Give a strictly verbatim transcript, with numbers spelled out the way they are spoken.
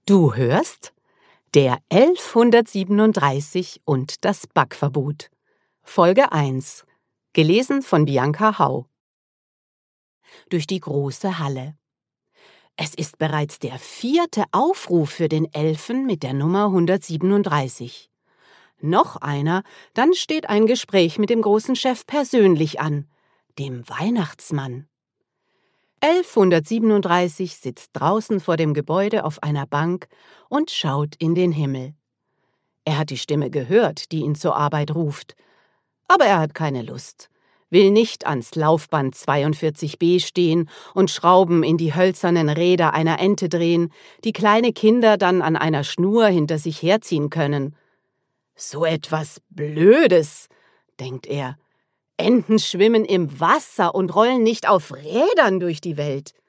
Du hörst der elfhundertsiebenunddreißig und das Backverbot. Folge eins. Gelesen von Bianca Hau. Durch die große Halle. Es ist bereits der vierte Aufruf für den Elfen mit der Nummer hundertsiebenunddreißig. Noch einer, dann steht ein Gespräch mit dem großen Chef persönlich an, dem Weihnachtsmann. elfhundertsiebenunddreißig sitzt draußen vor dem Gebäude auf einer Bank und schaut in den Himmel. Er hat die Stimme gehört, die ihn zur Arbeit ruft. Aber er hat keine Lust, will nicht ans Laufband zweiundvierzig b stehen und Schrauben in die hölzernen Räder einer Ente drehen, die kleine Kinder dann an einer Schnur hinter sich herziehen können. So etwas Blödes, denkt er. Enten schwimmen im Wasser und rollen nicht auf Rädern durch die Welt.